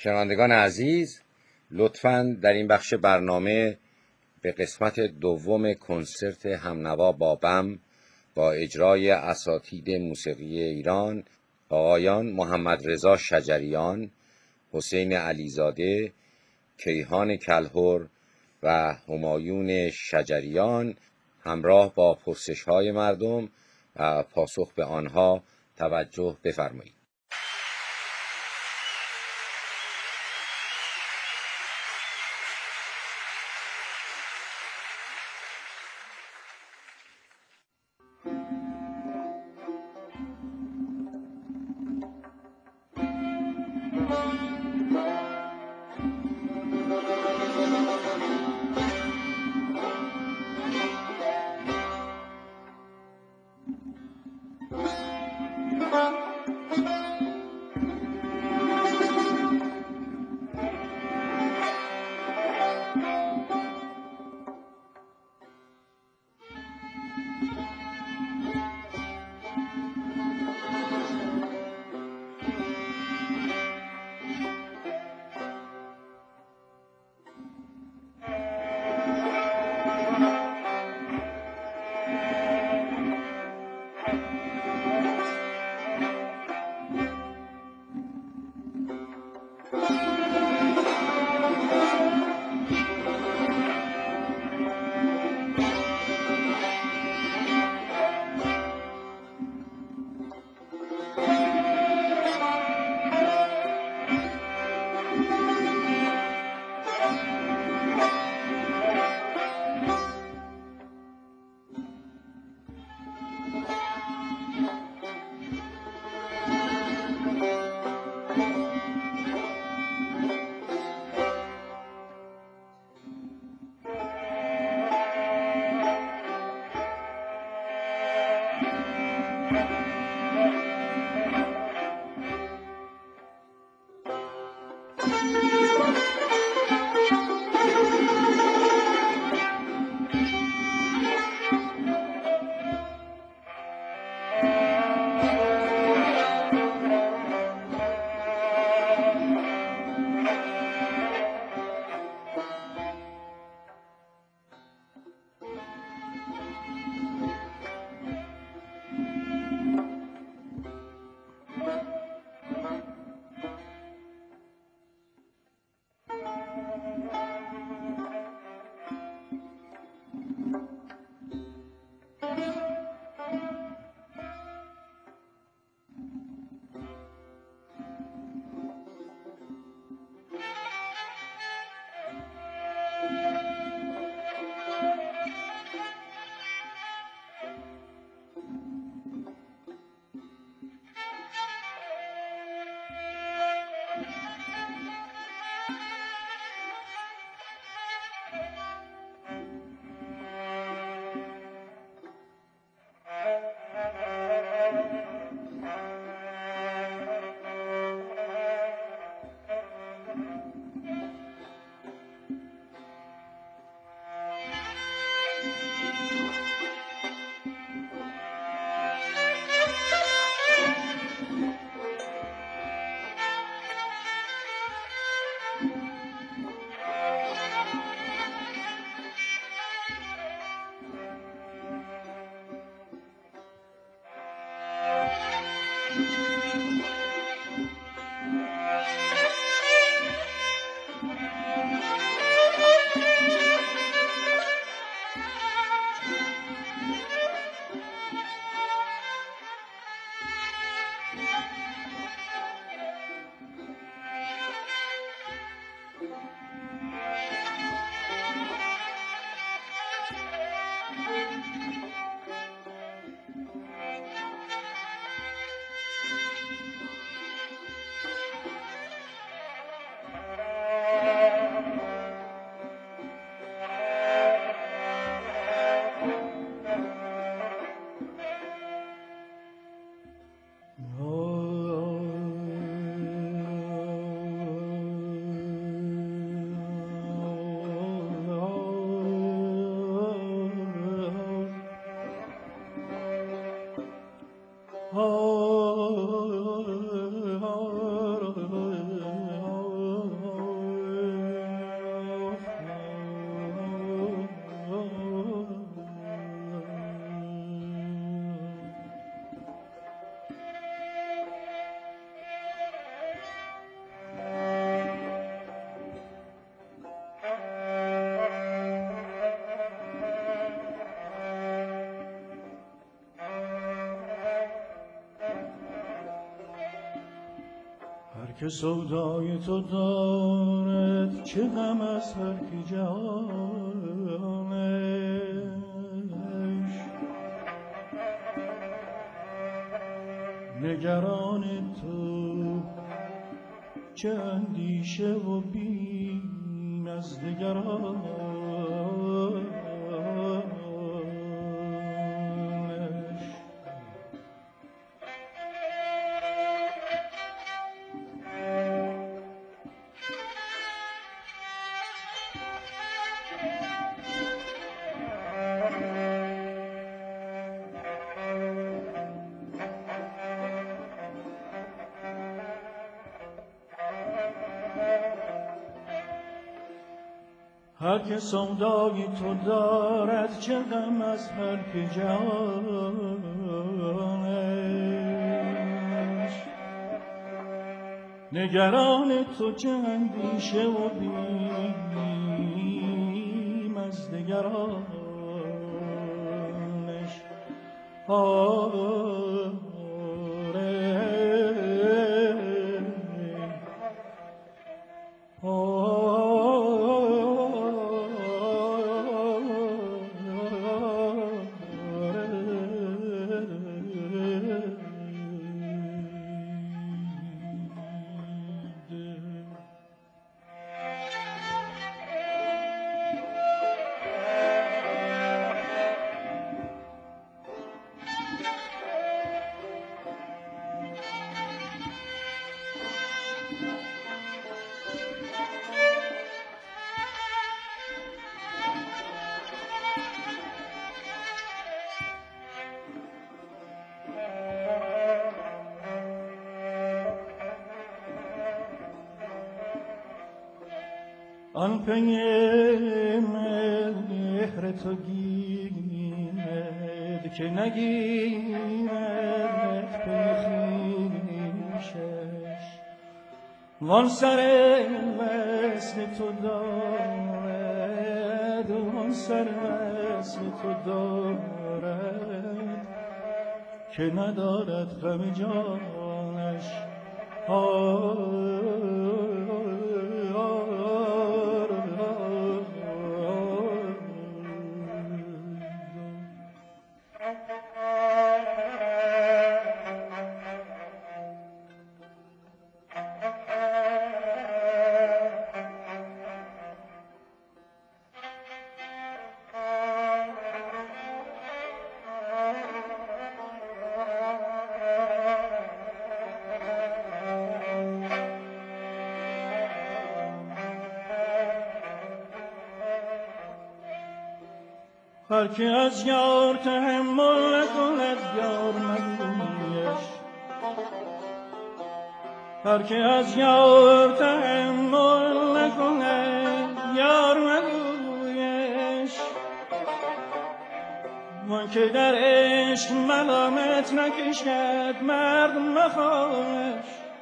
شنوندگان عزیز، لطفاً در این بخش برنامه به قسمت دوم کنسرت همنوا با بم با اجرای اساتید موسیقی ایران آقایان محمد رضا شجریان، حسین علیزاده، کیهان کلهر و همایون شجریان همراه با پرسش‌های مردم و پاسخ به آنها توجه بفرمایید. که سودای تو دارد چه غم از هر که جانش نگران تو چه اندیشه و بیم از دگرانش هر که سودای تو دارد چه غم از هر که جانش نگران تو چه اندیشه و بیم از دگرانش آن پی مهر تو گیرد که نگیرد پی خویشش وان سر وصل تو دارد وان سر وصل تو دارد که ندارد غم جانش هر که از یار تحمل نکند یار مگویش هر که از یار تحمل نکند یار مگویش وان که در عشق ملامت نکشد مرد مخواهش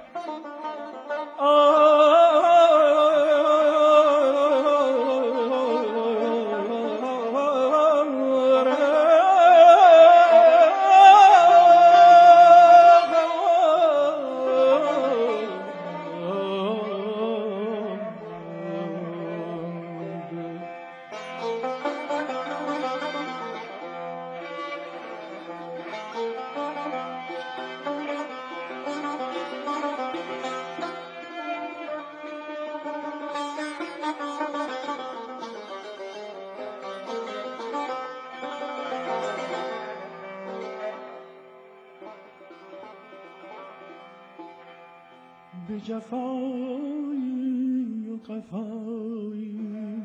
به جفایی و قفایی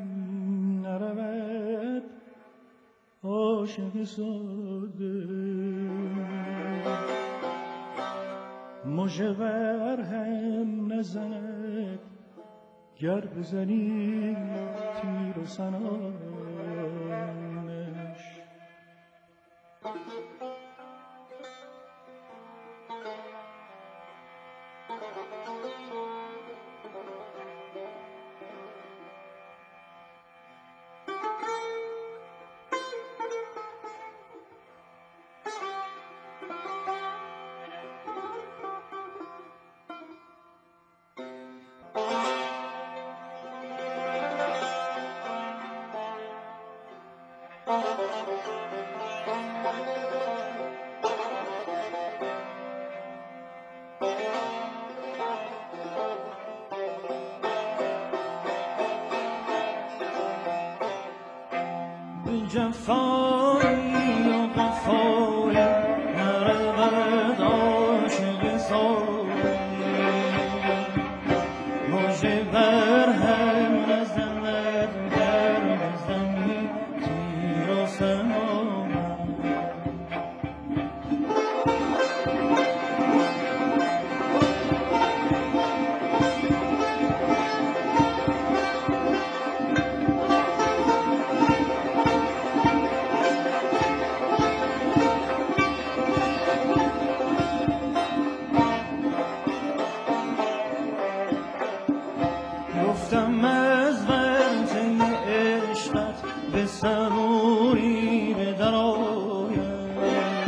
نرود عاشق ساده مژه بر هم نزند گر بزنی تیر و سنانش جفایی و قفایی نرود عاشق سایی مژه بر هم نزند در زمین تیر و سماوت گفتم از ورطه عشقت به صبوری به در آیم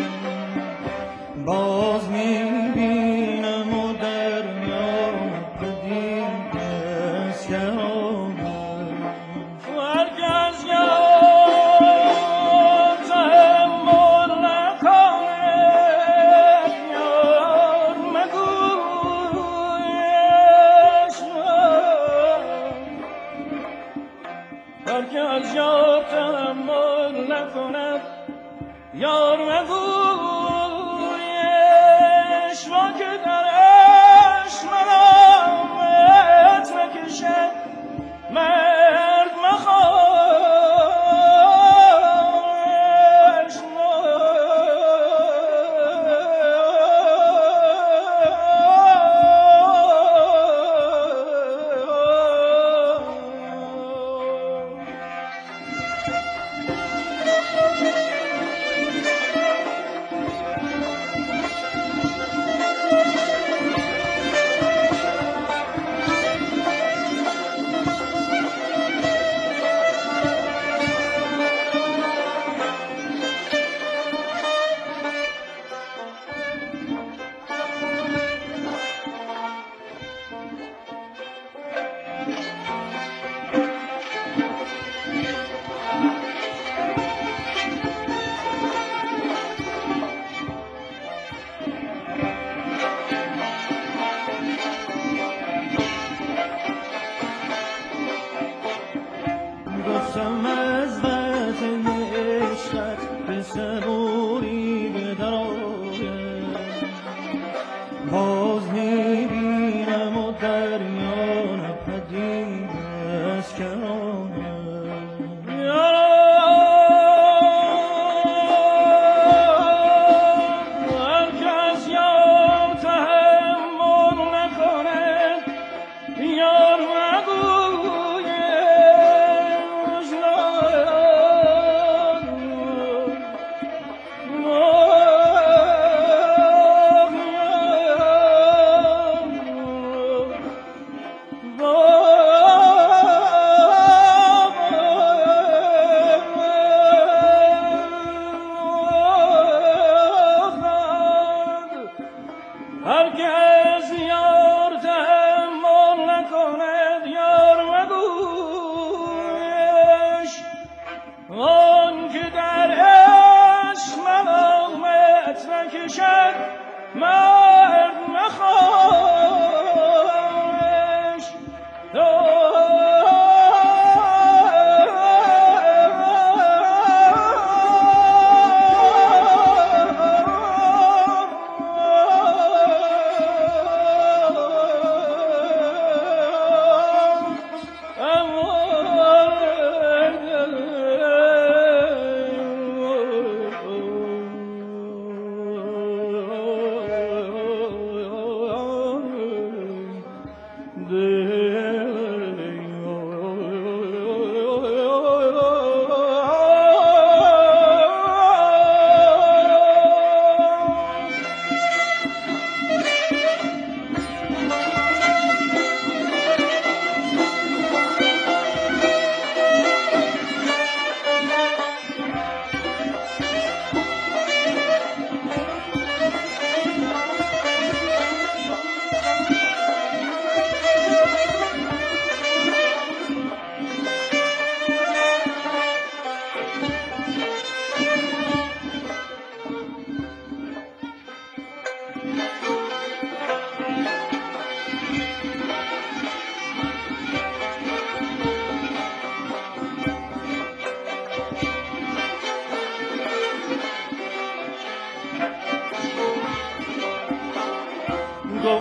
باز میبینم و در میان پدید اسیرانم هرگز یاد تحمل نکند یار مگویش هرگز یاد تحمل نکند یار مگویش را که درش مرامت مکشد مرد مخواهش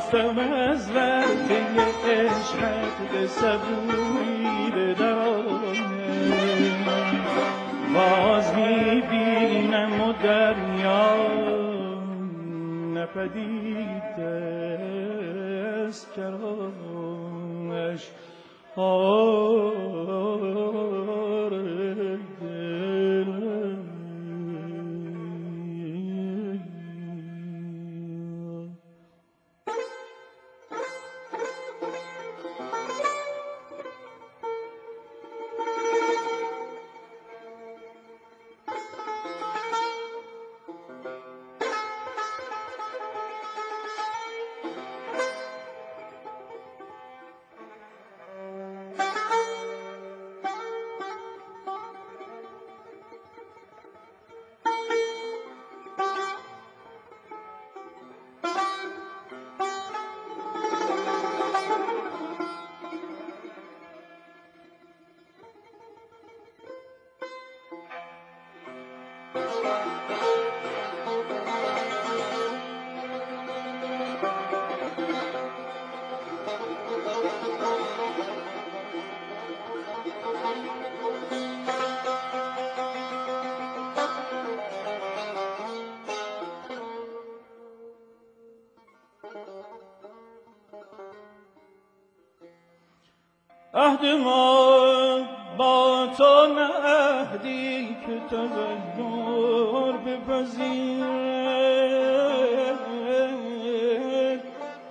خواستم از ورطه عشقت به صبوری به درانه باز میبینم و دریا نپدید است کرانش عهد ما با تو نه عهدی که تغییر بپذیرد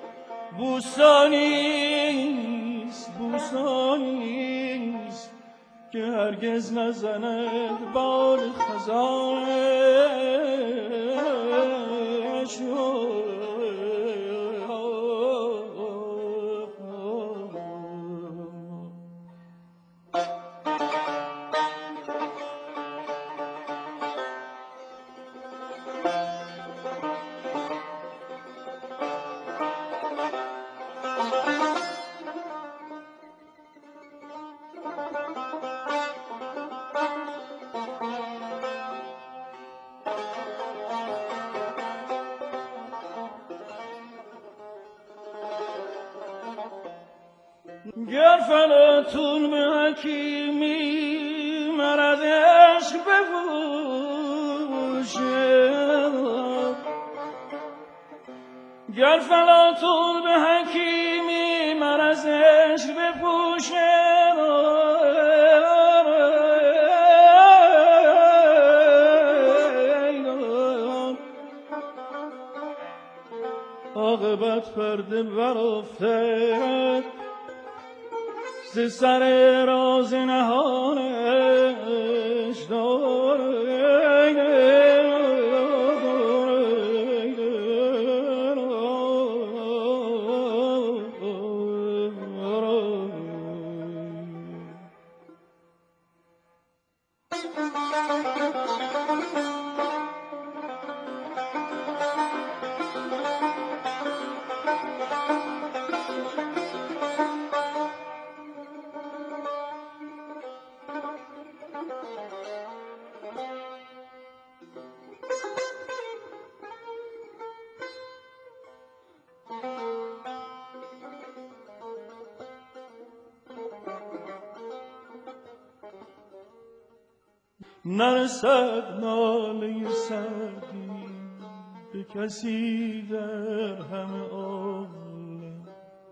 بوستانیست که هرگز نزند بال خزانش گر فلاتون به حکیمی مرض عشق بپوشد گر فلاتون به حکیمی مرض عشق بپوشد عاقبت پرده برافتد ز سر راز نهانش نرسد ناله سعدی به کسی در همه عالم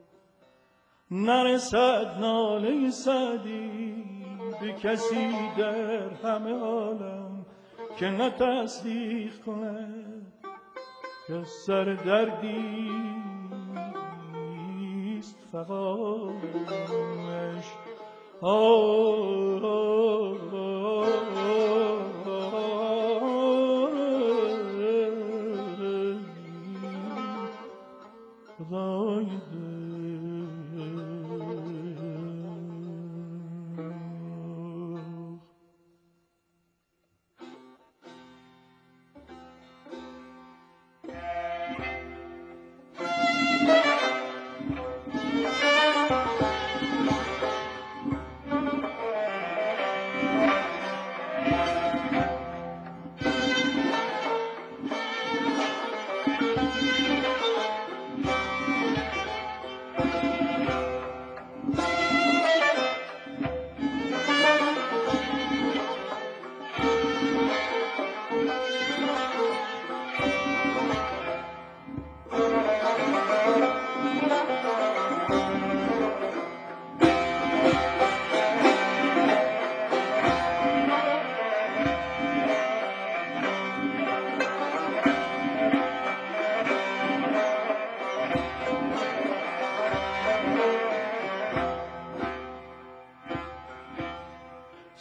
نرسد ناله سعدی به کسی در همه عالم که نه تصدیق کند که سر دردیست فغانش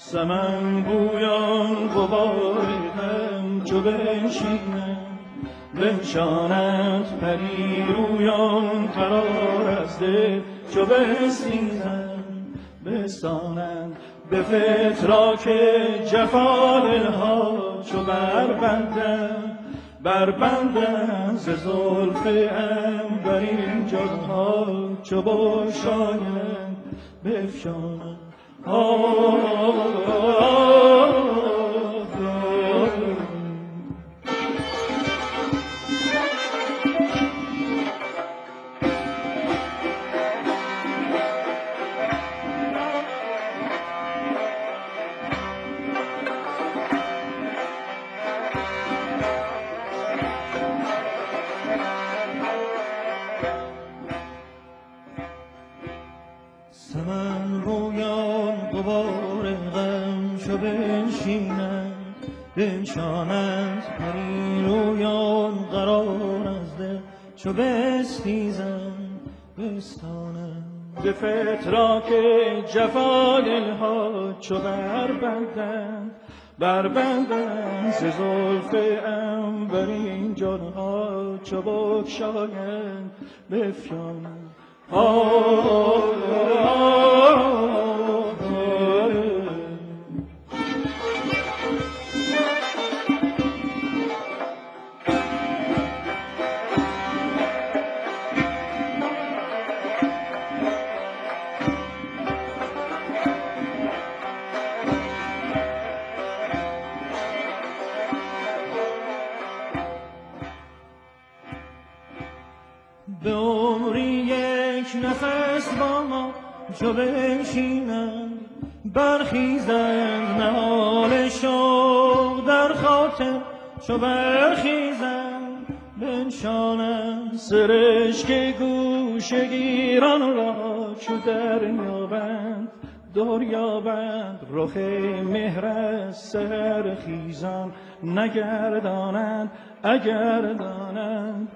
سمن بویان غبار غم چو بنشینند بنشانند پری رویان قرار از دل چو بستیزند بستانند به فتراک جفا دلها چو بربندند ز زلف عنبرین جانها چو بگشایند بفشانند سمن رویان غبار غم چو بنشینند بنشانند پری رویان قرار از دل چو بستیزند بستانند به فتراک جفا دلها چو بربندند ز زلف عنبرین جانها چو بگشایند بفشانند به عمری یک نفس با ما چو بنشینند برخیزند نهال شوق در خاطر چو برخیزند بنشانند سرشک گوشه گیران را چو دریابند رخ مهر از سر خیزان نگردانند اگر دانند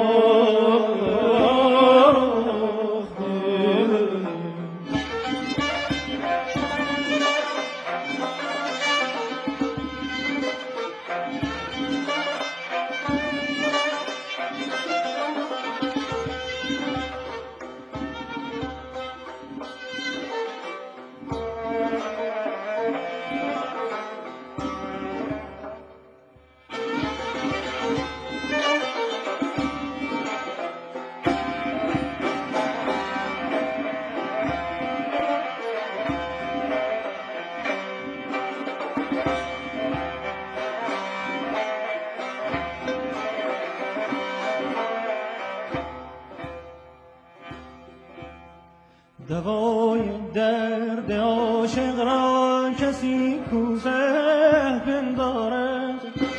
دوای درد عاشق را کسی کوزه پندارد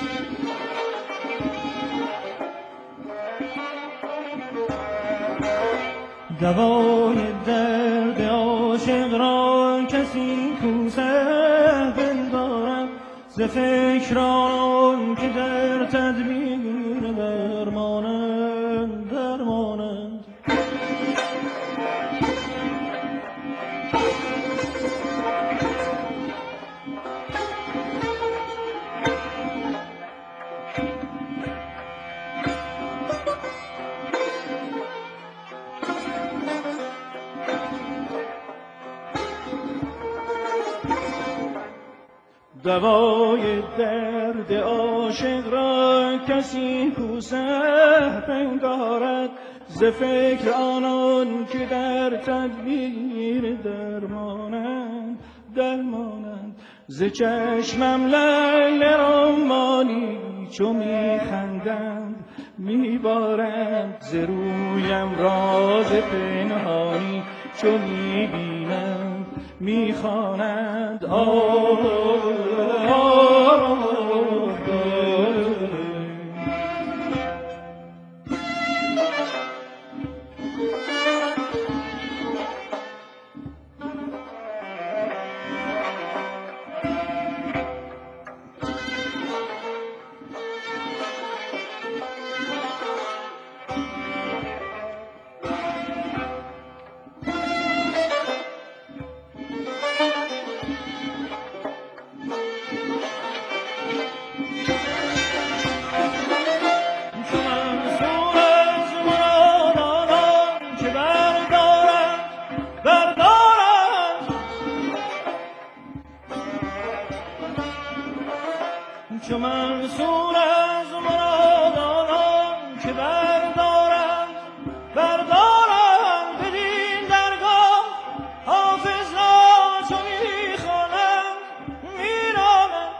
دوای درد عاشق را کسی کوزه پندارد ز فکران که در تدبیر درمانند دوای درد عاشق را کسی کوزه پندارد ز فکر آنان که در تدبیر درمانند ز چشمم لیل رمانی چو میخندند میبارند ز رویم راز پنهانی چو میبینند میخوانند چو منصور از مرادانان که بردارند بدین درگاه حافظ را چو میخوانند میرانند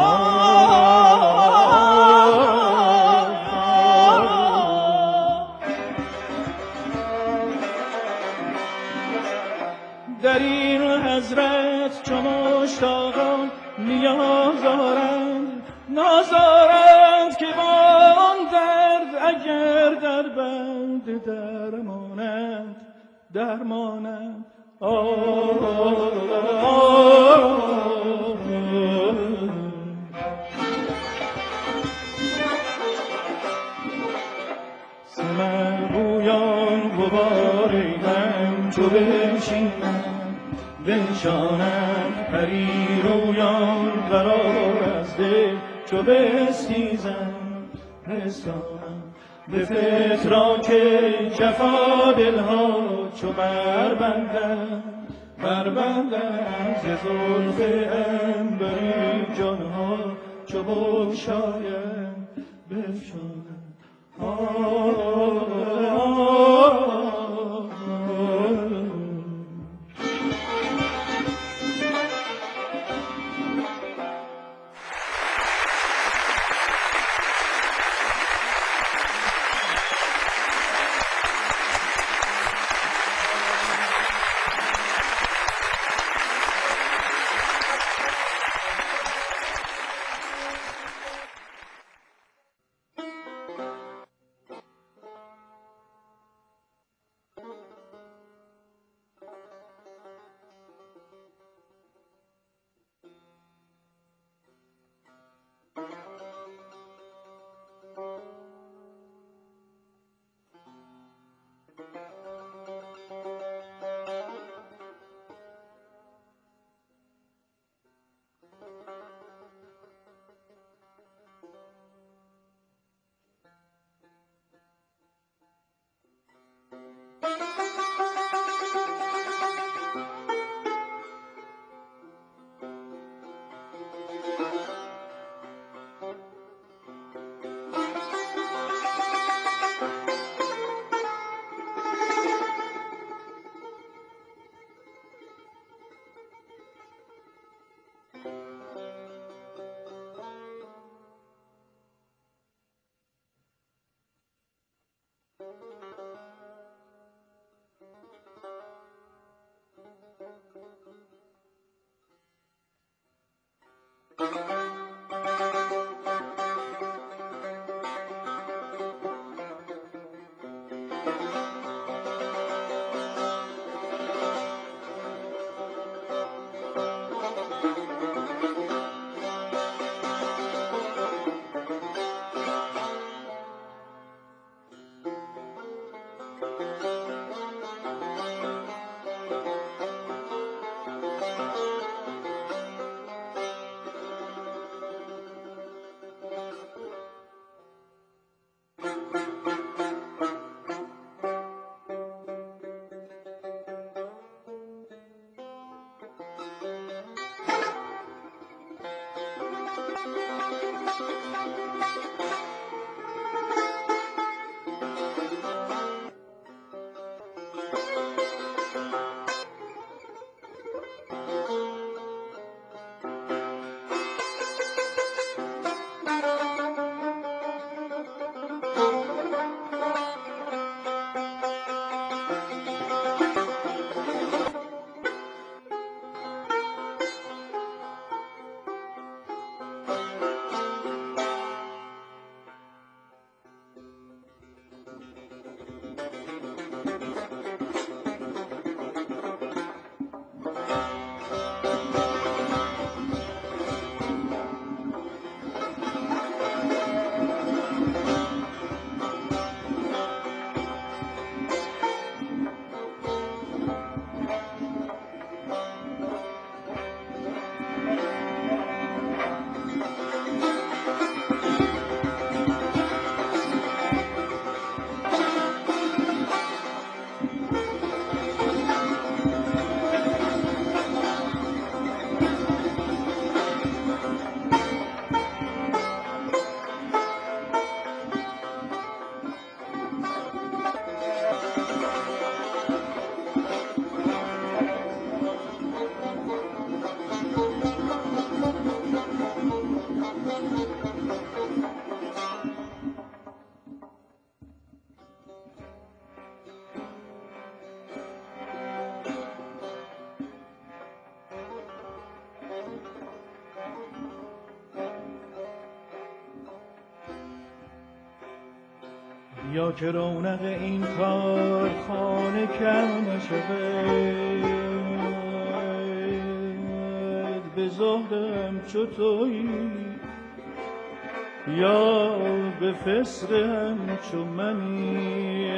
در این حضرت چو مشتاقان نیاز نازارند که با آن درد اگر در بند درمانند سمر بویان غباریدم چو بنشانند پری رویان قرار از دل چو بستیزند رسانند به فتراک جفا دلها چو بربندند ز زلف عنبری جانها چو بگشایند بفشانند یا که رونق این کارخانه کم نشود به زهدم چو تویی یا به فسقم چو منی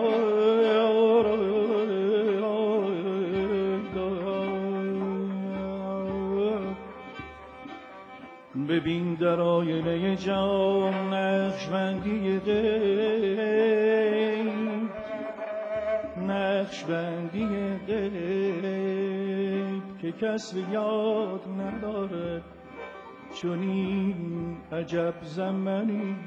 ببین در آینه جان نقشبندی غیب نقشبندی غیب که کس به یاد نداره چون این عجب زمانی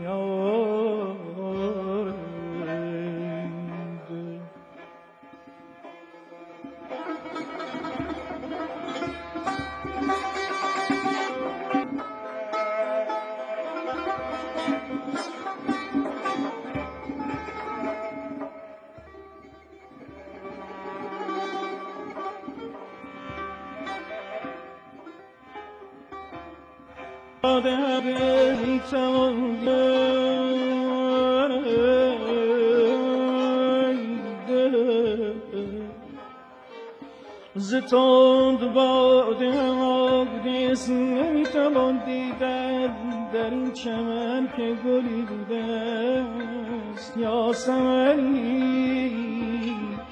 ز تند باد آبدیس نمیتوان دیدن در این چمن که گلی بوده است یا سمنی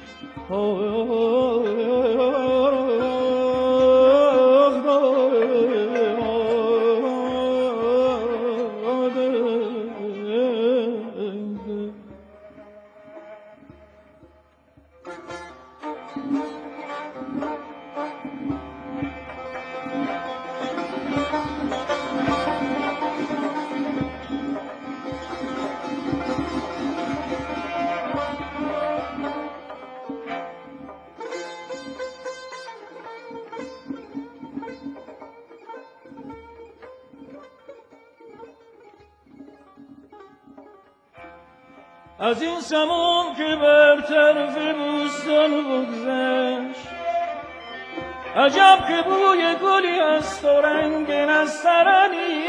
از این سموم که بر طرف بوستان بگذشت عجب که بوی گلی است و رنگ نسترنی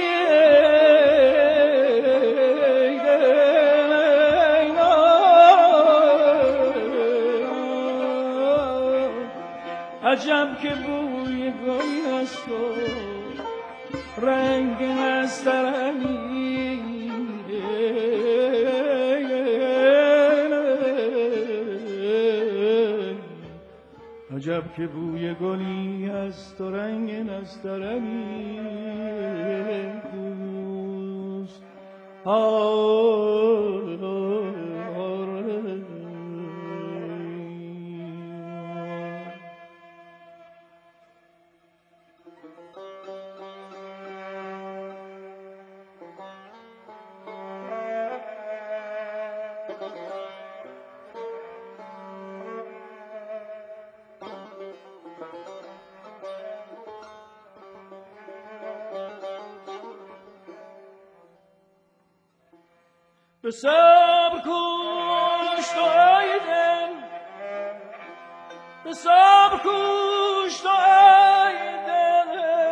عجب که بوی گلی است و رنگ نسترنی عجب که بوی گلی است و رنگ نسترنی دوست به صبر کوش تو ای دل به صبر کوش تو ای دل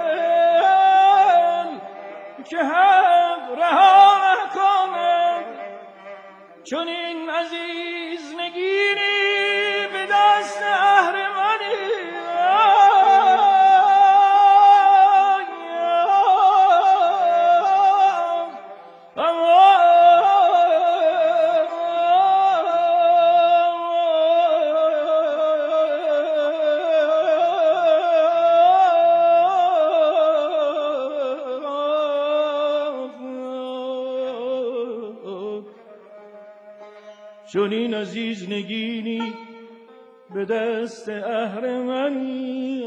که حق رها کند چون این عزیز نگیری به دست اهرمنی چون این عزیز نگینی به دست اهرمنی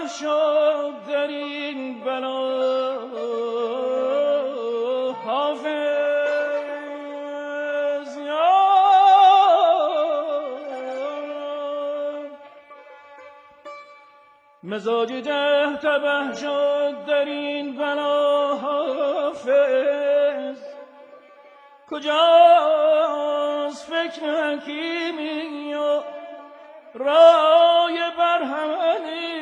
تبه شد در این بلا حافظ یا مزاج ده تبه شد در این بلا حافظ کجاست فکر حکیمی و رای برهمنی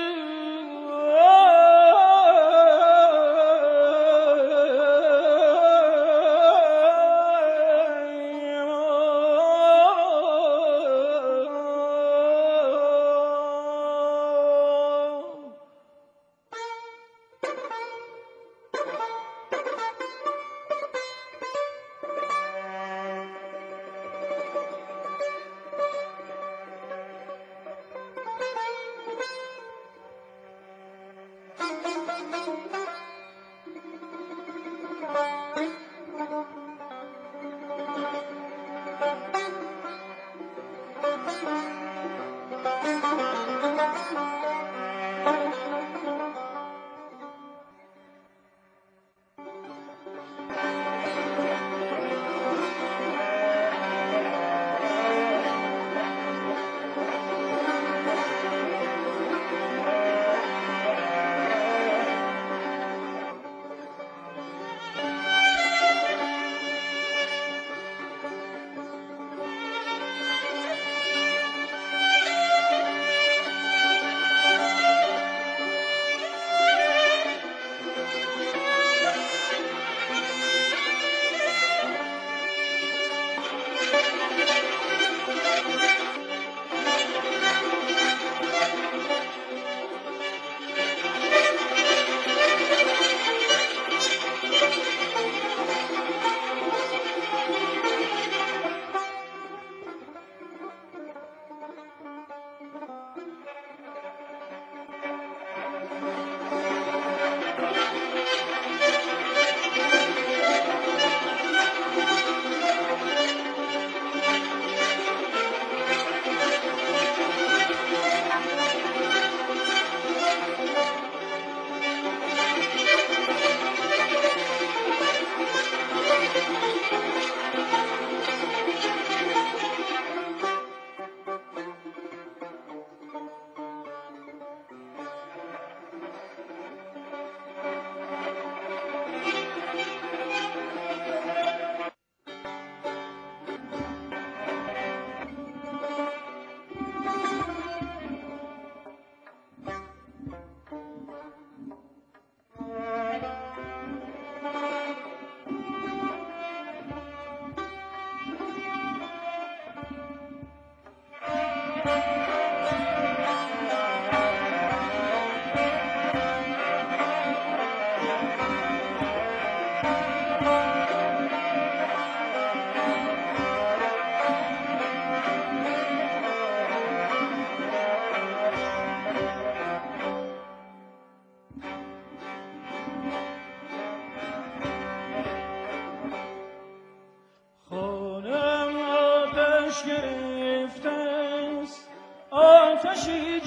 آتشی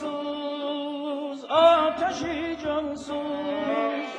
جانسوز آتشی جانسوز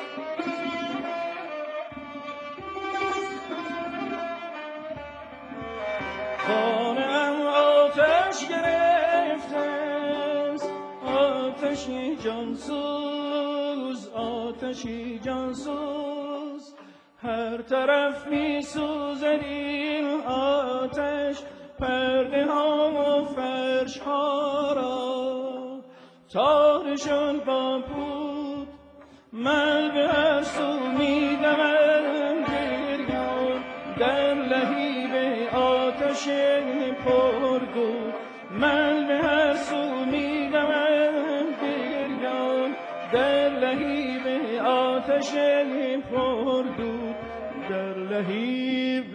خانم آتش گرفته است آتشی جانسوز آتشی جانسوز هر طرف می سوزد این آتش پرده ها و فرش ها را تارشان با پود من به هر سو می دمم گریان در لهیب آتش پرگود من به هر سو می دمم گریان در لهیب آتش پرگود در لهیب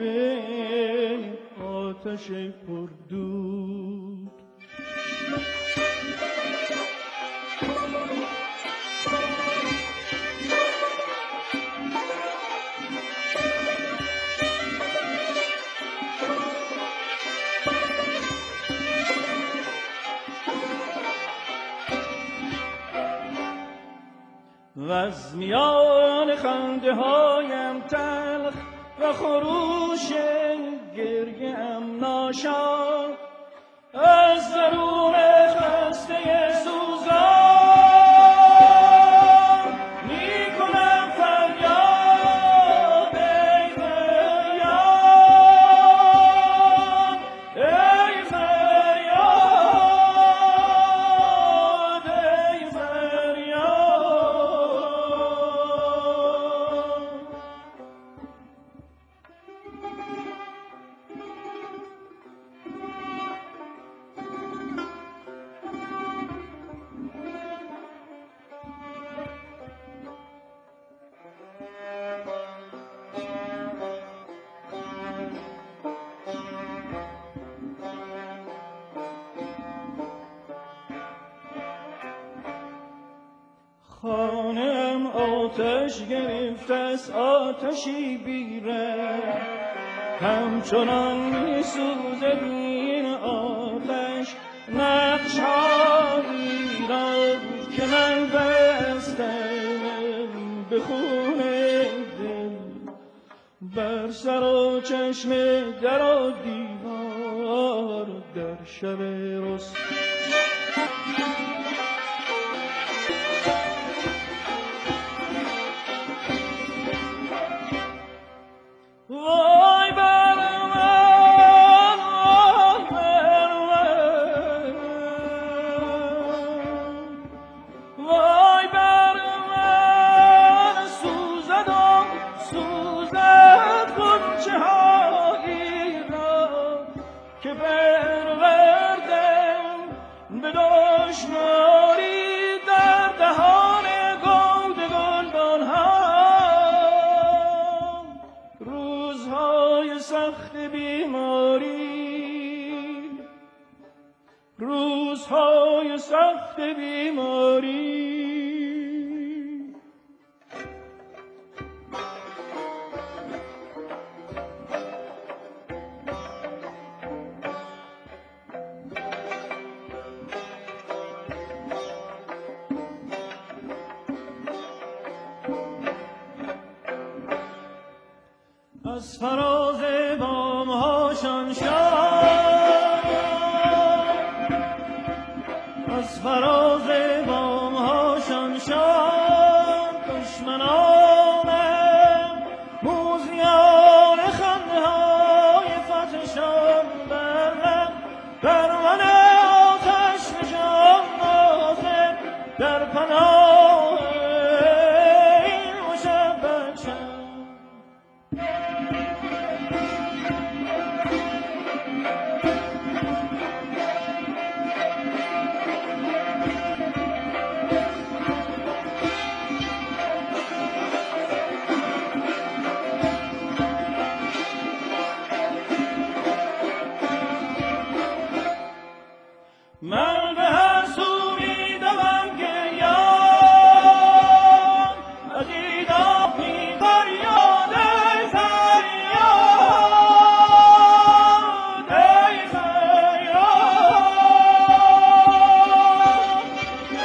آتش پردود از میان خنده هایم تلخ و خروش گریه ام ناشاد از درون خسته سوزان میکنم فریاد ای فریاد ای فریاد ای فریاد. خانم آتش گرفت از آتشی بیره همچنان میسوزد این آتش نقش‌هایی را که من بستم به خون دل بر سر و چشم در و دیوار در شب رست. وای بر من وای بر من وای بر من سوزد و سوزد غنچه هایی را که پروردم به دشواری در دهان گود گلدان ها. روزهای سخت بیماری روزهای سخت بیماری از فراز بام‌هاشان شد از فراز بام‌هاشان شد دشمنانم موزیان خنده‌های فتحشان بر من آتش نشان نازد در پناه این مشبک شد. من به هر سو می‌دوم گریان از ایدام می‌فریاد ای فریاد ای فریاد.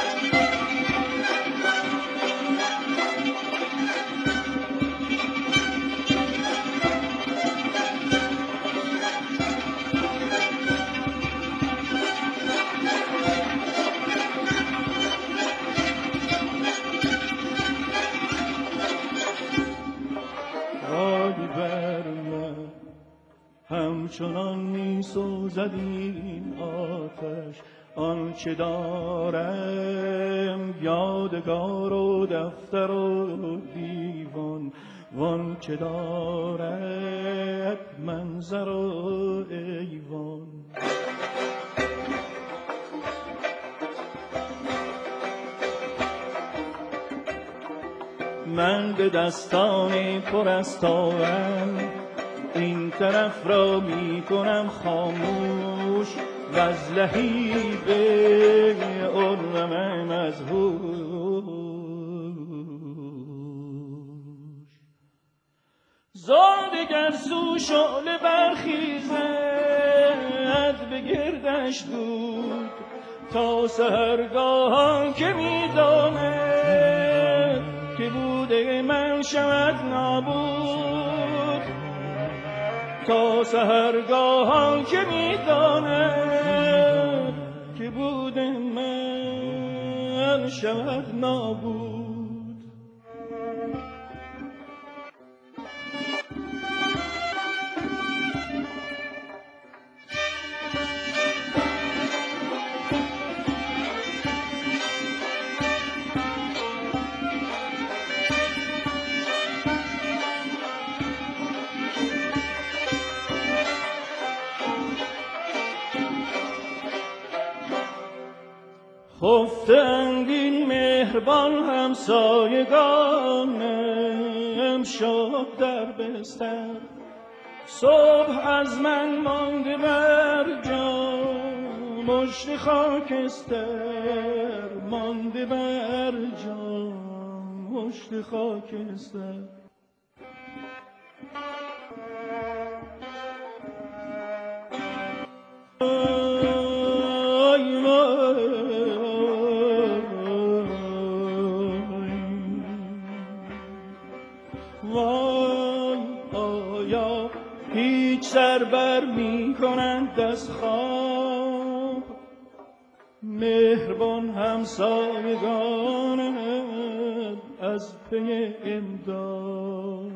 وای بر من همچنان می‌سوزد این آتش آنچه دارم یادگار و دفتر و دیوان وانچه دارد منظر و ایوان. من به دستان پر از تاوم این طرف را می کنم خاموش و از لهیب عرم مذهوش زاد گر سو شعله برخیزد به گردش دود تا سحرگاهان که می داند که بوده من شود نابود، تا سحرگاهان که میداند که بوده من شود نابود. خفتند این مهربان همسایگان، امشب در بستر صبح از من مانده بر جا، مشت خاکستر مانده بر جا، مشت خاکستر. سر بر می کنند از خواب مهربان همسایگان از پی امداد.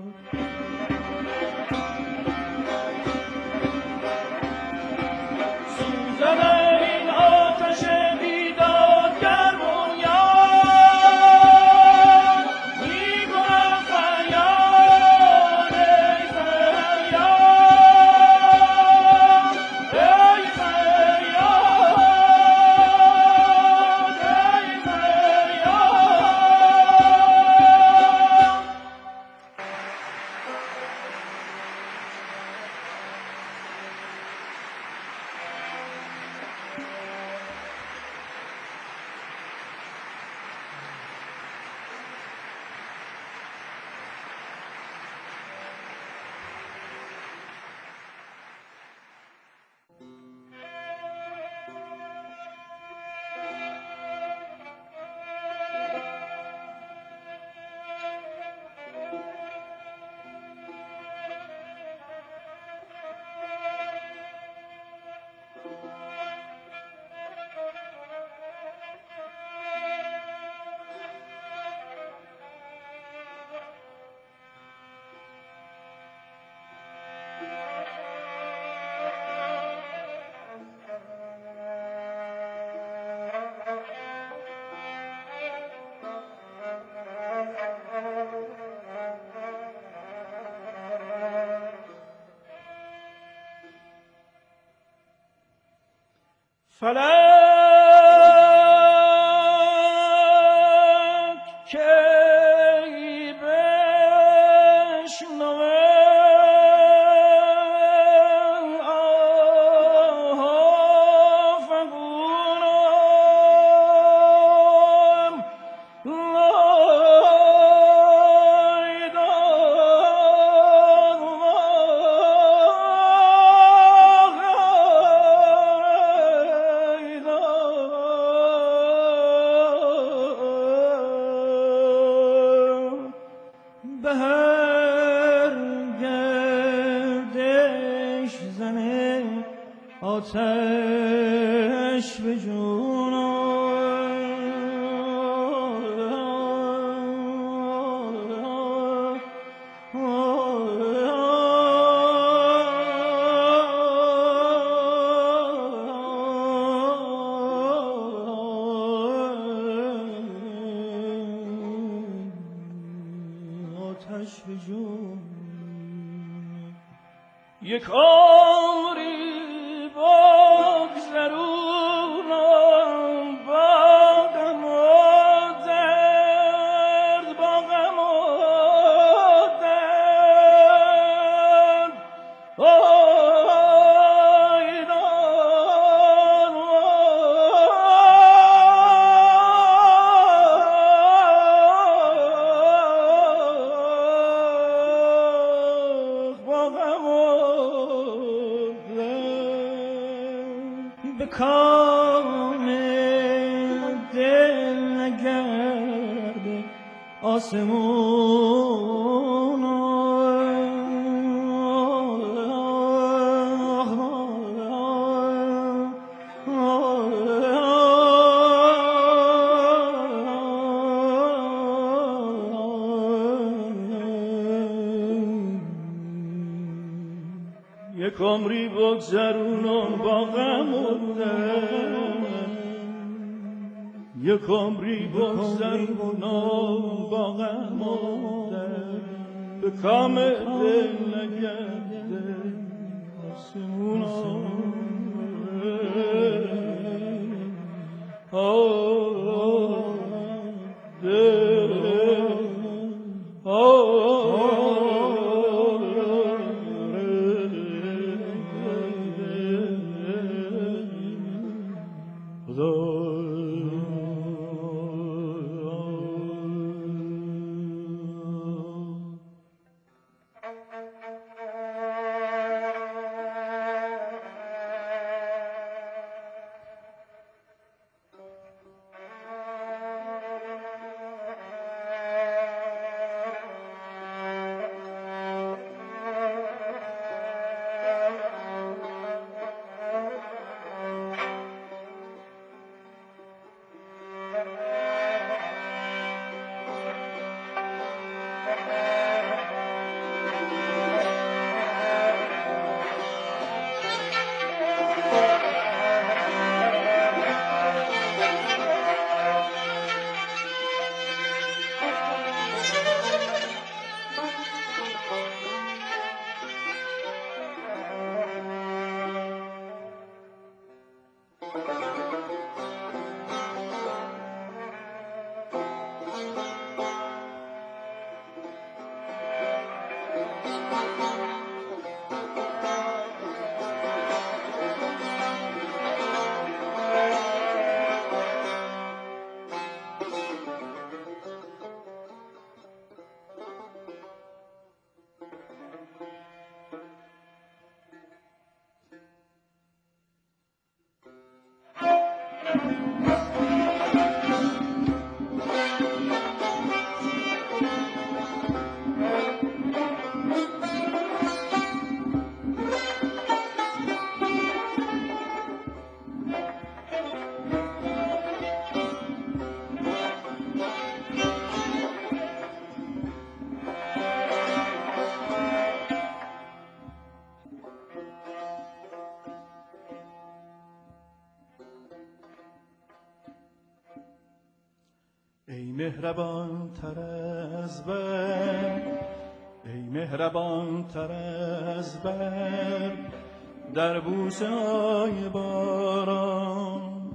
فلک کی بشنود آه فغانم آتش به جون یک عمری بگذرونم با غم و درد، با غم و درد. به کام دل نگرده آسمون یک عمری بگذرونم با غم و درد، یک عمری بگذرونم با غم و درد، به کام دل نگرده آسمونم. ای مهربان تر از برق، ای مهربان تر از برق، در بوسه های باران.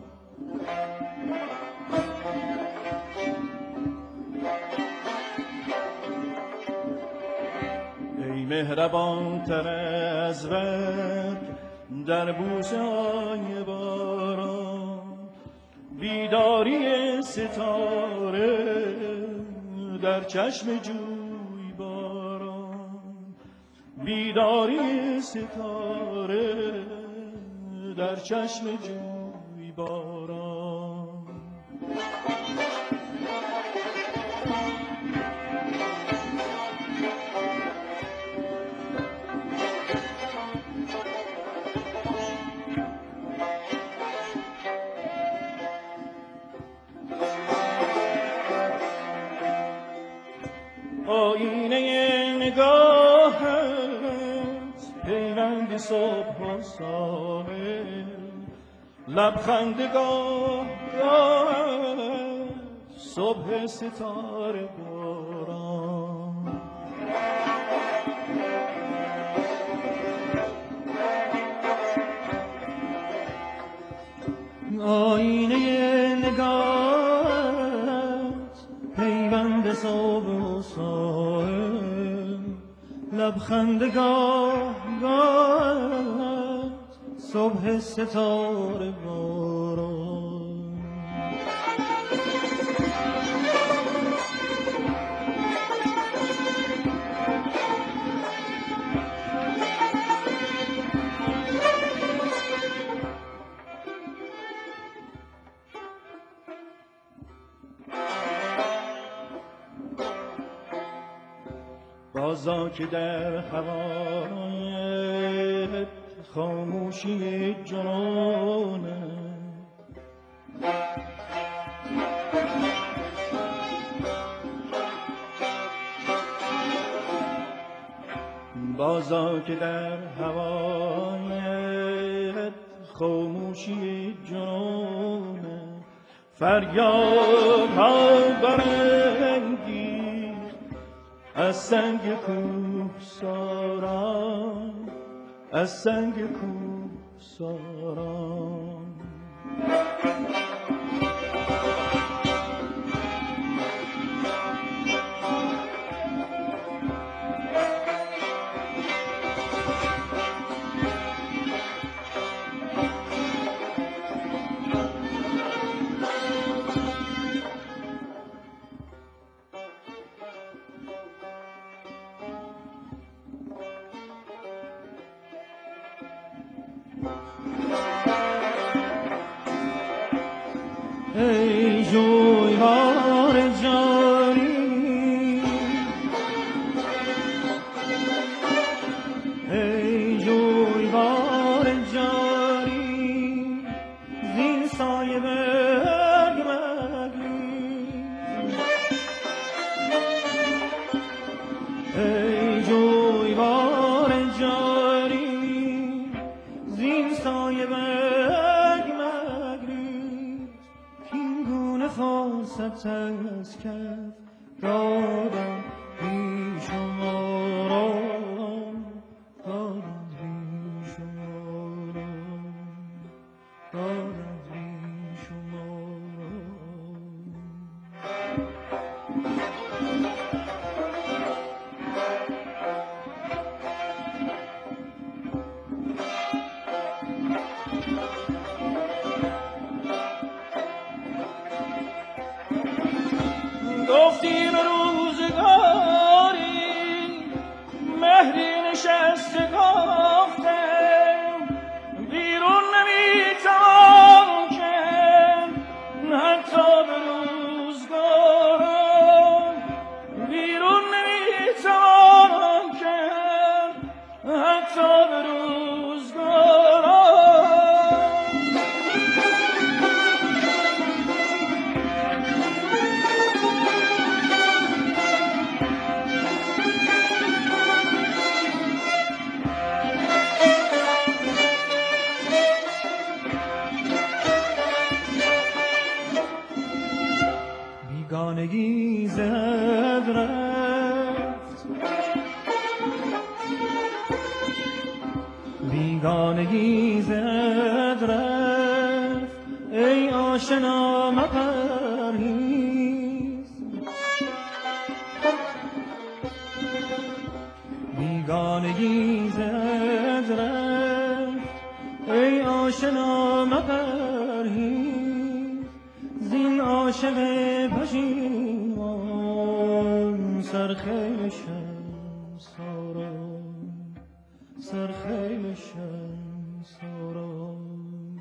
ای مهربان تر از برق، در بوسه های باران. بیداری ستاره در چشم جوی باران، بیداری ستاره در چشم جوی باران. آینه نگاهت پیوند صبح و ساحل، لبخند گاه صبح ستاره باران. آینه نگاهت پیوند صبح و ساحل، لبخند گاه صبح ستاره باران. بازا که در هوایت خاموشی جنونه، بازا که در هوایت خاموشی جنونه، فریاد ها برانگیخت از سنگ کوهساران، از سنگ کوهساران. ای جویبار جانی، ای جویبار جانی، زین سایه برگ مگریز. ای جویبار جانی، زین سایه برگ مگریز. این گونه فرصت از کف دادم بی شماران، دادم بی شماران، دادم بی شماران. گفتیم روزگاری مهری نشسته گفتم، بیرون نمیتوان کرد حتی به روزگاران، بیرون نمیتوان کرد حتی به روزگاران. بیگانگی زد رفت، بیگانگی زد رفت، ای آشنا مپرهیز. بیگانگی زد رفت، ای آشنا مپرهیز. زین عاشق پشیمان سرخیل شمساران، سرخیل شمساران.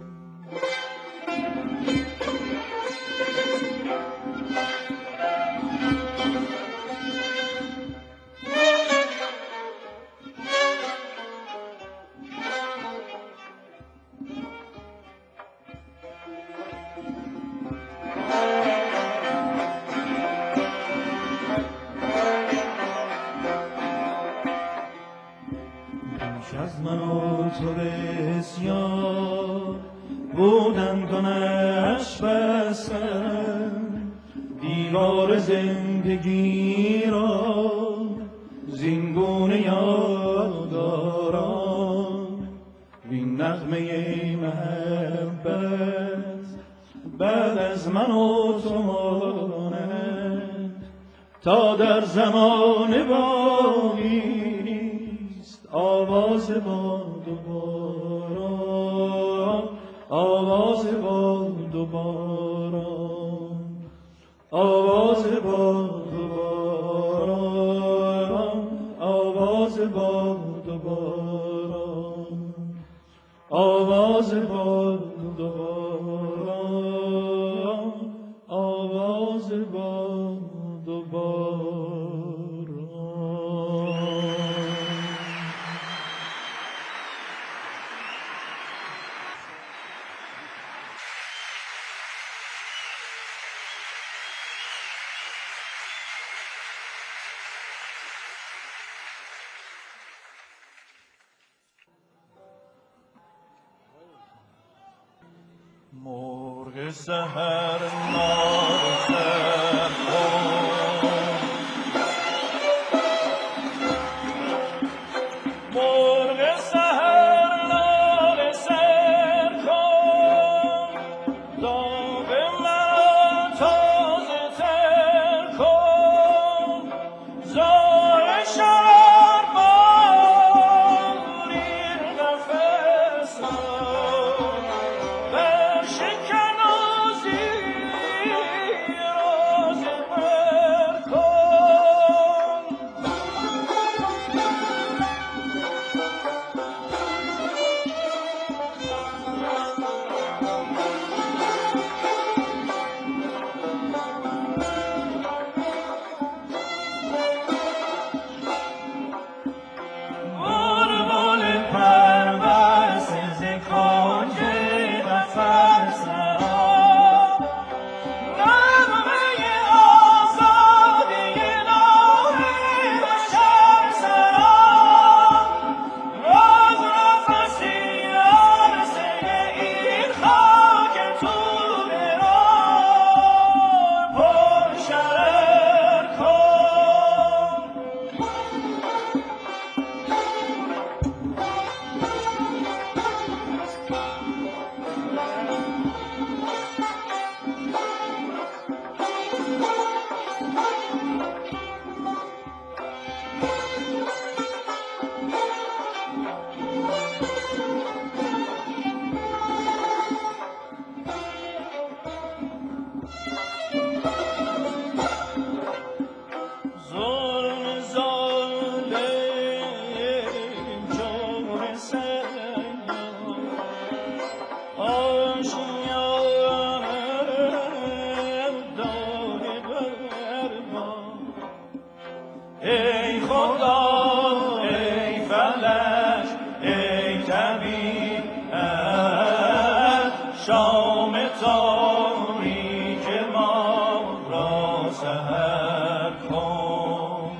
از من و تو بسیار بودن کنش بستن، دیوار زندگی را زینگونه یاد دارم. وین نغمه محبت بعد از من و تو ماند، تا در زمان باقی آواز باد و باران، آواز باد و باران، آواز باد و باران، آواز باد و باران، آواز باد و باران، آواز باد و باران. مرغ سحر نال سحر کن، مرغ سحر نال سحر کن، داغ من تازه تر کن، زار شرر بارین قفس ای خدا ای فلک ای طبیعت، شام تاریک ما را سحر کن.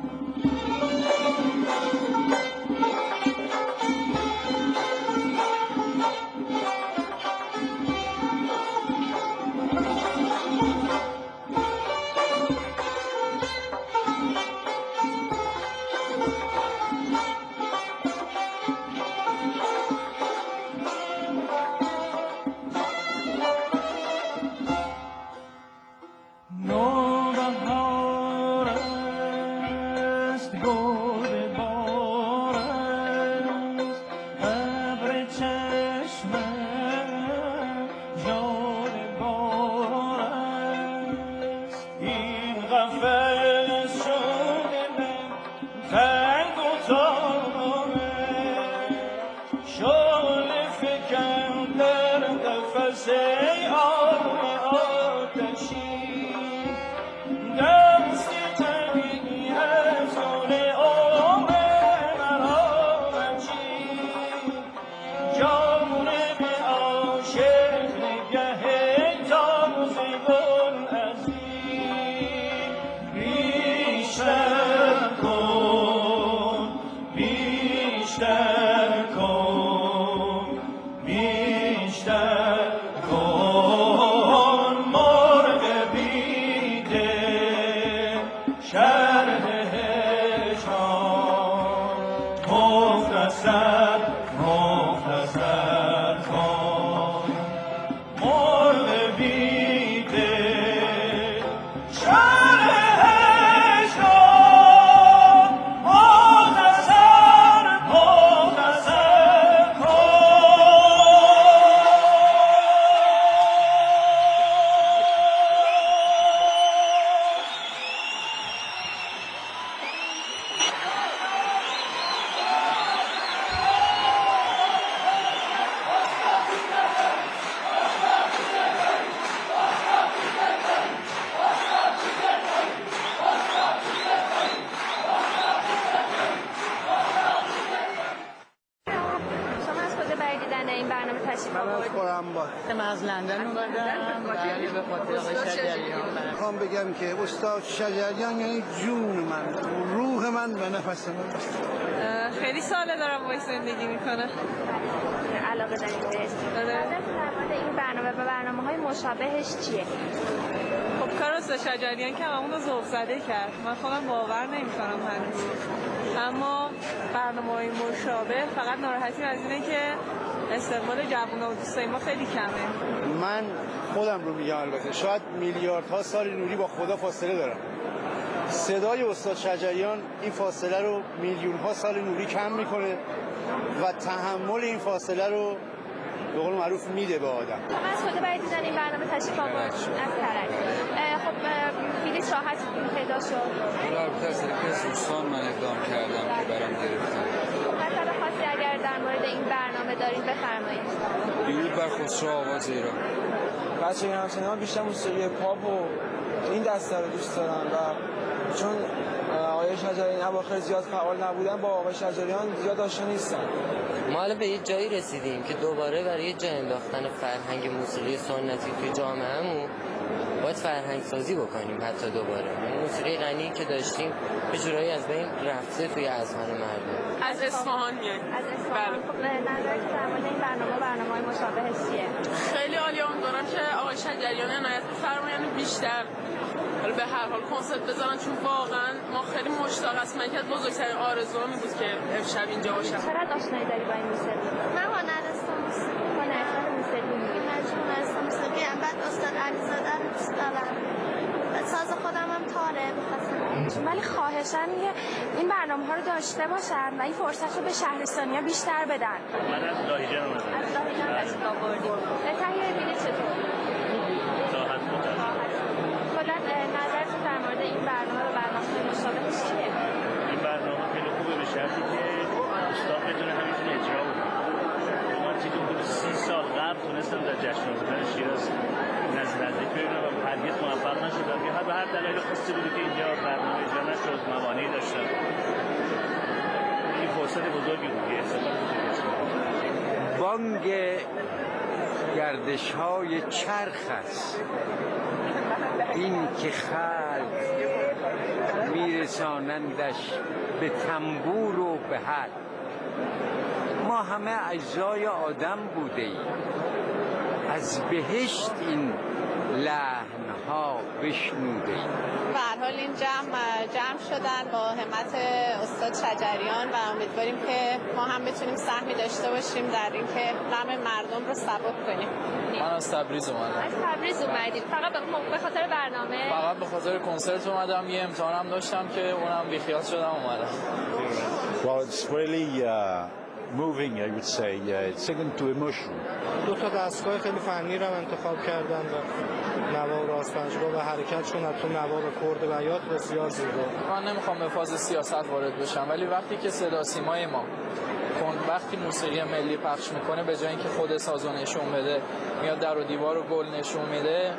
من از لندن اومدم بله به خاطر آقای شجریان. میخوام بگم که استاد شجریان یعنی جون من، روح روح من و نفس من. خیلی ساله دارم باهاش زندگی میکنه. علاقه داریم بهش. این برنامه و برنامه‌های مشابهش چیه؟ خب کار استاد شجریان که همون رو ذوق زده کرد. من خودم باور نمی‌کنم هنوز. اما برنامه‌های مشابه فقط ناراحتی از اینه که استقبال جوونا و دوستای ما خیلی کمه. من خودم رو میگم، البته شاید میلیاردها سال نوری با خدا فاصله دارم. صدای استاد شجریان این فاصله رو میلیون‌ها سال نوری کم میکنه و تحمل این فاصله رو به قول معروف میده به آدم. من خود برای دیدن این برنامه تشریف آوردم از کرج. خب بلیط راحت پیدا شد. البته از طریق دوستان من اقدام کردم که برام گرفتن. مطلب خاصی اگر در مورد این برنامه دارید بفرمایید. درود بر خسرو آواز ایران. بچه‌ها همچنان بیشتر موسیقی پاپ و این دسته رو دوست دارن و چون آقای شجریان اواخر زیاد فعال نبودن با آقای شجریان زیاد آشنا نیستن. ما الان به یه جایی رسیدیم که دوباره برای جا انداختن فرهنگ موسیقی سنتی توی جامعه‌مون باید فرهنگ سازی بکنیم. حتی دوباره موسیقی غنی که داشتیم به جورایی از بین رفته توی اذهان مردم. از اصفهان میاد. از اصفهان. خب نظرت در مورد این برنامه‌های مشابهش چیه؟ خیلی عالیه. امیدوارم که آقای شجریان عنایت بفرمایند بیشتر حالا به هر حال کنسرت بزنن، چون واقعا ما خیلی مشتاق هستیم. من یکی از بزرگترین آرزوام بود که امشب اینجا باشم. چقدر آشنایی داری با این موسیقی؟ من هنرستان موسیقی هنرستان موسیقی میگیم. هنرستان موسیقی هم بعد استاد علیزاده رو دوست دارم. ساز خودم هم تاره بخواستم. ولی خواهشاً این برنامه‌ها رو داشته باشن و این فرصت رو به شهرستانی‌ها بیشتر بدن. من از لاهیجان اومدم. از لاهیجان تشریف آوردیم. تهیه بلیط چطور؟ راحت بود. کلاً نظرتون در مورد این برنامه و برنامه‌های مشابهش چیه؟ این برنامه خیلی خوبه به شرطی که استاد بتونه همیشه اجرا بکنه. من چیزی بود 30 سال قبل تونستم در جشن آذر شیراز نزدیک ببینم و هرگز موفق نشدم. یا به هر دلیل خاصی بود که اینجا برنامه اجرا نشد، موانعی داشتم. این فرصت بزرگی بود که استفاده کنم. بانگ گردش‌های چرخ است این که خلق میرسانندش به تنبور و به حل. ما همه اجزای آدم بوده ایم، از بهشت این لحن‌ها بشنوده ایم. به هر حال این جمع شدن با همت استاد شجریان و امیدواریم که ما هم بتونیم سهمی داشته باشیم در اینکه غم مردم رو سبک کنیم. من از تبریز اومدم. از تبریز اومدید فقط به خاطر برنامه؟ فقط به خاطر کنسرت اومدم. یه امتحانم داشتم که اونم بیخیال شدم اومدم. Well, it's really moving, I would say. It's taken to emotion. دو تا دستگاه خیلی فنی رو انتخاب کردن و نوا و رازپنجگاه و حرکتشون حتی نوا و کرد بیات بسیار زیبا. من نمیخوام به فاز سیاست وارد بشم، ولی وقتی که صدا سیمای ما وقتی موسیقی ملی پخش میکنه به جای اینکه خود سازو نشون بده میاد در و دیوار و گل نشون میده،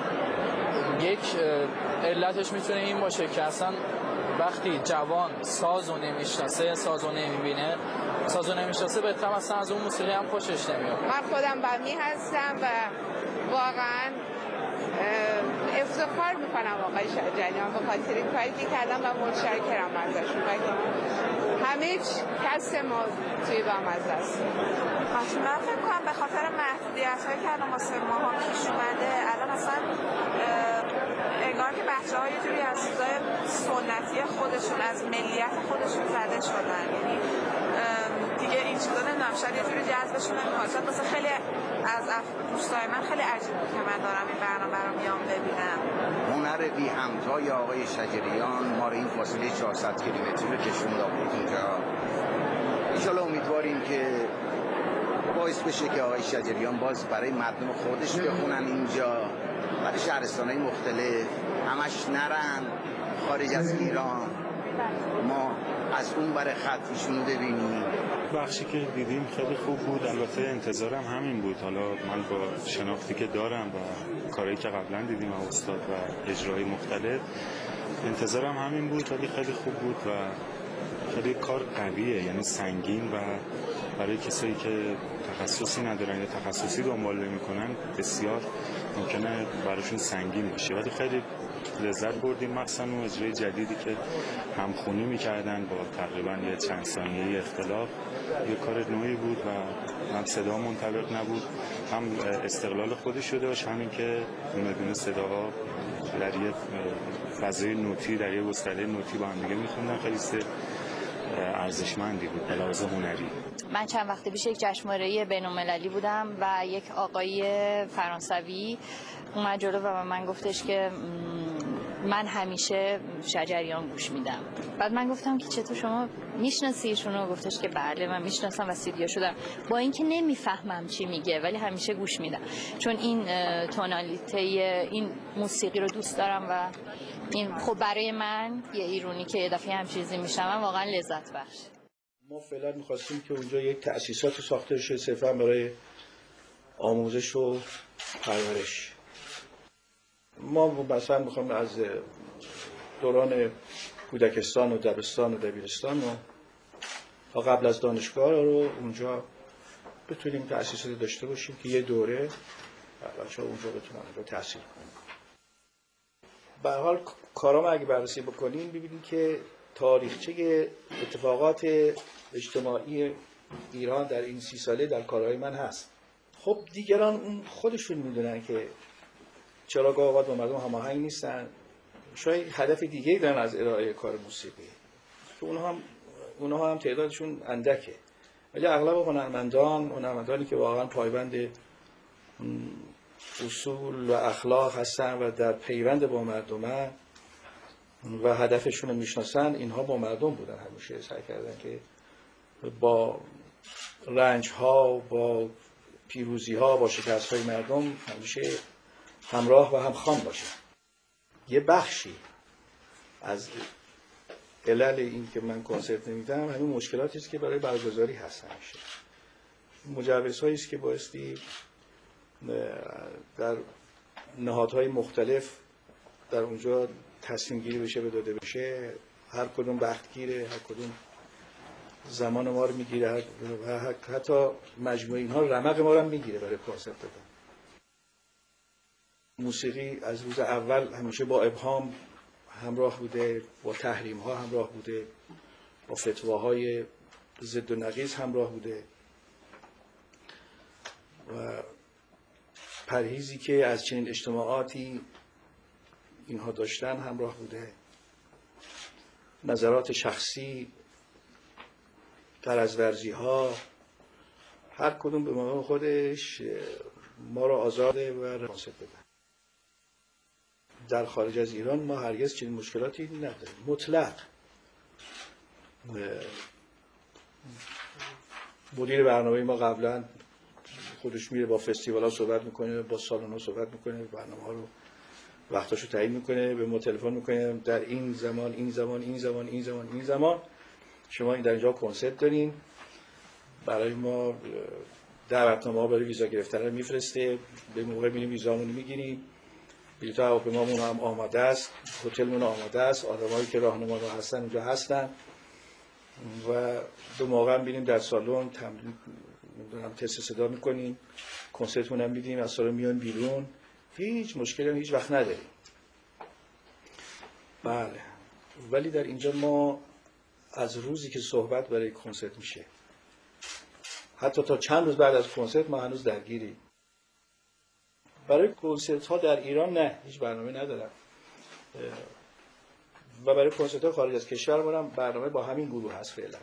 یک علتش میتونه این باشه که اصلا وقتی جوان سازو نمیشناسه، سازو نمیبینه، سازو نمیشناسه بهتر اصلا از اون موسیقی هم خوشش نمیاد. من خودم بمی هستم و واقعا افتخار میکنم آقای شجریان به خاطر این کاری که کردم و متشکرم ازشون و همه کس ما توی بامزه است. من فکر کنم به خاطر محدودیت‌هایی که الان واسه ماها پیش اومده الان اصلا انگار که بچه‌ها یه جوری از چیزای سنتی خودشون از ملیت خودشون زده شدن، یعنی دیگه این چیزا نمیدونم شاید یه جوری جذبشون نمی‌کنه. شاید مثلا خیلی از دوستای من خیلی عجیبه که من دارم این برنامه رو میام ببینم. هنر بی همتای آقای شجریان ما رو این فاصله 400 کیلومتری رو کشوند آورد اینجا. انشالله امیدواریم که باعث بشه که آقای شجریان باز برای مردم خودش بخونن اینجا، برای شهرستان‌های مختلف همش نرن خارج از ایران، ما از اون بر خط ایشونو ببینیم. بخشی که دیدیم خیلی خوب بود. البته انتظارم همین بود. حالا من با شناختی که دارم و کارهایی که قبلا دیدیم و استاد و اجرای مختلف انتظارم همین بود، ولی خیلی خوب بود و خیلی کار قویه، یعنی سنگین و برای کسایی که تخصصی ندارن یا تخصصی دنبال میکنن بسیار ممکنه براشون سنگین باشه، ولی خیلی لذت بردیم، مخصوصا اون اجرای جدیدی که همخونی میکردن با تقریبا یه چند ثانیه اختلاف. یه کار نوعی بود و هم صدا منطبق نبود، هم استقلال خودش شده باشه، همین که بدون صداها در یه فضای نوتی، در یه گستره نوتی با هم دیگه میخوندن. خیلی ارزشمندی بود به لحاظ هنری. من چند وقت پیش یک جشنواره بین‌المللی بودم و یک آقای فرانسوی اومد جلو و من گفتش که من همیشه شجریان گوش میدم. بعد من گفتم که چطور شما میشناسی ایشونو؟ گفتش که بله من میشناسم و سیدیو شدم، با اینکه نمیفهمم چی میگه ولی همیشه گوش میدم، چون این تونالیته این موسیقی رو دوست دارم و این خب برای من یه ایرونی که یه دفعه هم چیزی میشنوم واقعا لذت بخش. ما فعلا می‌خواستیم که اونجا یک تأسیسات ساخته بشه صرفا برای آموزش و پرورش. ما مثلا می‌خوایم از دوران کودکستان و دبستان و دبیرستان و تا قبل از دانشگاه رو اونجا بتونیم تأسیسات داشته باشیم که یه دوره بچه‌ها اونجا بتونن رو تحصیل کنن. به هر حال کارام اگه بررسی بکنیم ببینیم که تاریخچه اتفاقات اجتماعی ایران در این 30 ساله در کارهای من هست. خب دیگران خودشون میدونن که چرا گاه اوقات با مردم هماهنگ نیستن، شاید هدف دیگه‌ای دارن از ارائه کار موسیقی که اونها هم تعدادشون اندکه، ولی اغلب هنرمندانی که واقعا پایبند اصول و اخلاق هستن و در پیوند با مردمن و هدفشون رو میشناسن، اینها با مردم بودن، همیشه سعی کردن که با رنج ها، با پیروزی ها، با شکست های مردم همیشه همراه و همخوان باشن. یه بخشی از علل این که من کنسرت نمیدم همین مشکلاتی است که برای برگزاری هست. همیشه مجوزهایی است که بایستی در نهادهای مختلف در اونجا تصمیم گیری بشه، بداده بشه، هر کدوم وقتگیره، هر کدوم زمان ما رو میگیره و حتی مجموع اینها رمق ما رو میگیره برای کنسرت دادن. موسیقی از روز اول همیشه با ابهام همراه بوده، با تحریم ها همراه بوده، با فتواهای ضد و نقیض همراه بوده و پرهیزی که از چنین اجتماعاتی اینها داشتن همراه بوده. نظرات شخصی، طرزورزی ها، هر کدوم به مقام خودش ما را آزاده و رفاست بده. در خارج از ایران ما هرگز چنین مشکلاتی نداریم مطلق. مدیر برنامه ما قبلا خودش میره با فستیوالا صحبت میکنه، با سالن‌ها صحبت میکنه، برنامه‌ها رو وقتاشو تعیین میکنه، به ما تلفن میکنه در این زمان شما این در اینجا کنسرت دارین، برای ما دعوتنامه‌ها برای ویزا گرفتن رو میفرسته، به موقع میریم ویزامون رو میگیریم، بلیط هواپیمامون هم آماده است، هتلمون آماده است، آدمایی که راهنما رو هستن اونجا هستن و به موقع میریم در سالن تمرین تست صدا میکنیم، کنسرتمون هم میدیم، از سالن میان بیرون، هیچ مشکلی هم هیچ وقت نداریم. بله، ولی در اینجا ما از روزی که صحبت برای کنسرت میشه حتی تا چند روز بعد از کنسرت ما هنوز درگیریم. برای کنسرت ها در ایران نه، هیچ برنامه ندارم و برای کنسرت ها خارج از کشور ما برنامه با همین گروه هست فعلا.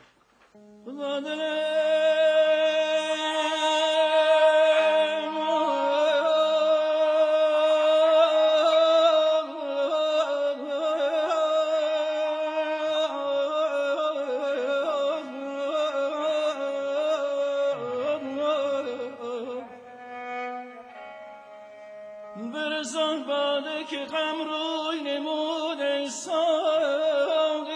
برسان باده که غم روی نمود ای ساقی،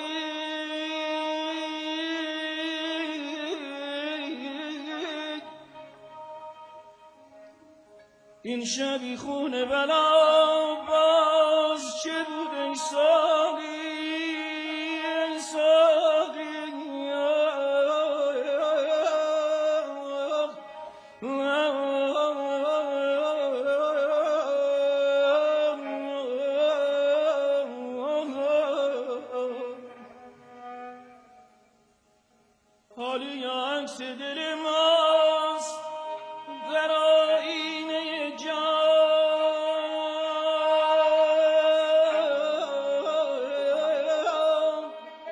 این شبی خون بلا باز چه بود ای ساقی، ای ساقی حالی عکس دل ماست در آینه جان،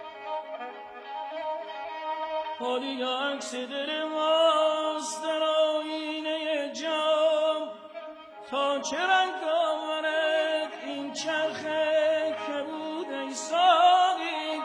حالی عکس دل ماست در آینه جان. تا چه رنگ دارد این چرخه که بود ای ساقی،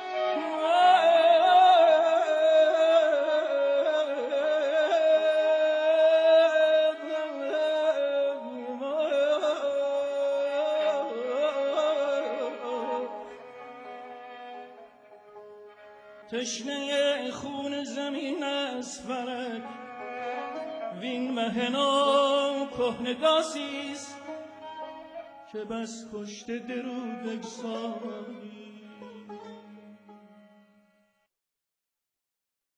تشنه خون زمین از فلک، وین مهنا کهنه داسیست که بس کشته درود بگذاری.